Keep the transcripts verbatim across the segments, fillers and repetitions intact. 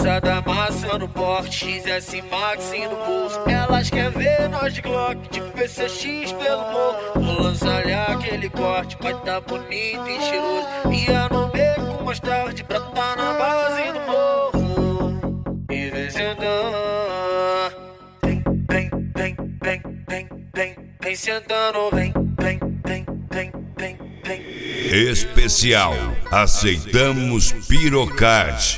Criançada amassando porte, X S Max no bolso. Elas querem ver nós de Glock, de P C X pelo morro. Vou lançar aquele corte, vai tá bonito e cheiroso. Ia no beco mais tarde pra tá na base do morro. E vem sentando, vem, vem, vem, vem, vem, vem, vem sentando, vem, vem, vem, vem, vem, vem. Especial, aceitamos Pirocard.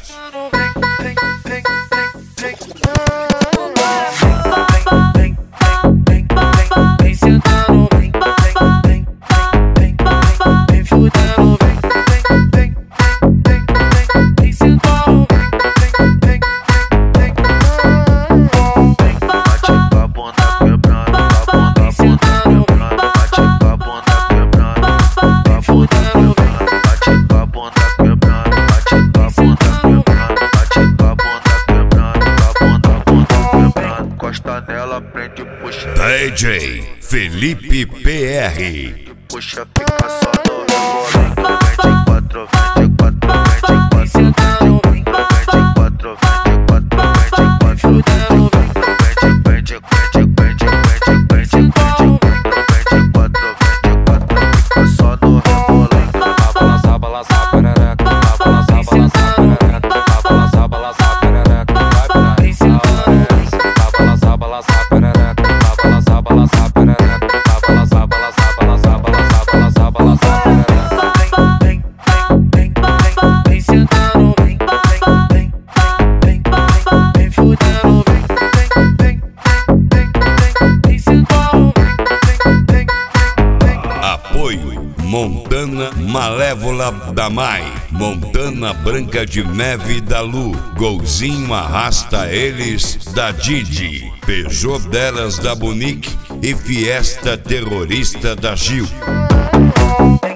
Nela prende, puxa. D J Felipe P R. Puxa, fica só no rebolando. Vem de quatro, vem de quatro, vem de quatro, vem de quatro, vem de quatro, vem de quatro, vem de quatro, vem de, vem de, vem de, vem de, vem de, vem de, vem de quatro, vem de quatro, fica só no rebolando. Balança, balança, perereca, balança, balança, perereca, balança, balança, perereca, vai pra balança, balança, perereca, balança, balança, perereca, balança, balança, balança, balança, balança, balança, perereca. Vem, vem, vem, vem, vem sentando, vem, vem, vem, vem, vem, vem fudendo, vem, vem, vem, vem, vem, vem sentando, vem, vem, vem, vem. Apoio Montana Malévola da Mai, Montana Branca de Neve da Lu, Golzinho Arrasta Eles da Didi, Peugeot delas da Bonique e Fiesta Terrorista da Gil. Vem,